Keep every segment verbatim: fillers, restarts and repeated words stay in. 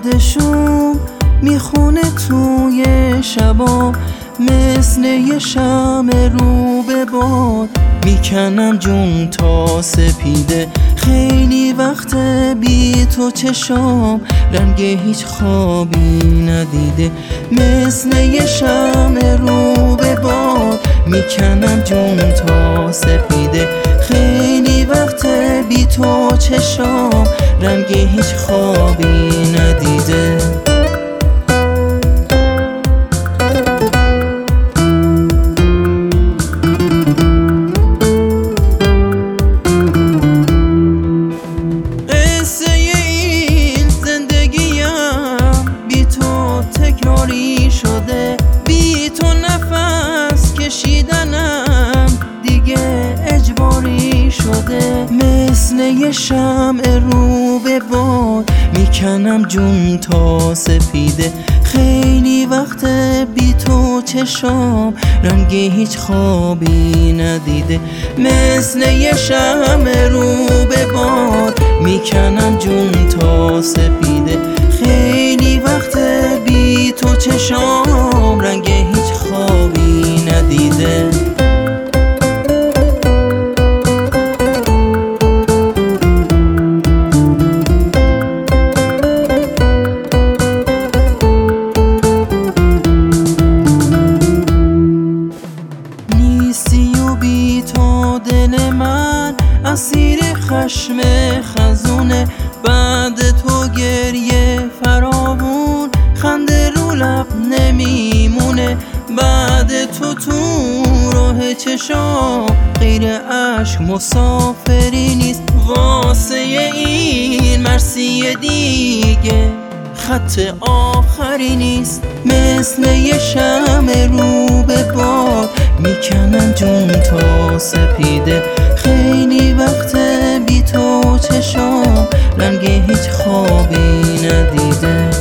بادشون میخونه توی شبا، مثل یه شمع رو به باد میکنم جون تا سپیده. خیلی وقت بی تو چشام رنگ هیچ خوابی ندیده، مثل یه شمع رو به باد میکنم جون تا سپیده. خیلی وقت بی تو چشام رنگ هیچ خوابی ندیده. تکراری شده، بی تو نفس کشیدنم دیگه اجباری شده، مثل یه شمع رو به باد میکنم جون تا سپیده. خیلی وقت بی تو چشام رنگ هیچ خوابی ندیده، مثل یه شمع رو به باد میکنم جون تا سپیده. خیلی وقت بی تو چشام رنگ هیچ خوابی ندیده. نیستی و بی تو دل من اسیر خشم خزونه، بعد تو گریه فراوون خنده رو لب نمیمونه. بعد تو تو راه چشام غیر عشق مسافری نیست، واسه این مرسی دیگه خط آخری نیست، مثل یه شمع رو به باد میکنم جون تا سپیده. خیلی وقت بی تو چشام رنگ هیچ خوابی ندیده.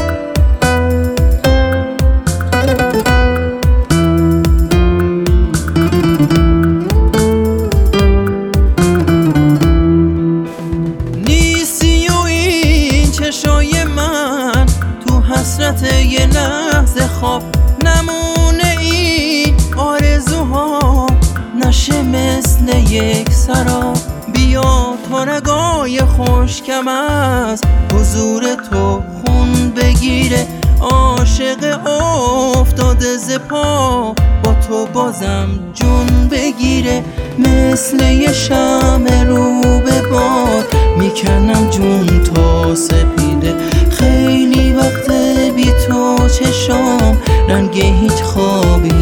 نیستی و این چشای من تو حسرت یه لحظه خواب نمونه، این آرزوها نشه مثل یک سراب. بیا تا رگای خشکم از حضور تو خون بگیره، عاشق افتاده ز پا با تو بازم جون بگیره، مثل یه شمع رو به باد میکنم جون تا سپیده. خیلی وقت بی تو چشام رنگ هیچ خوابی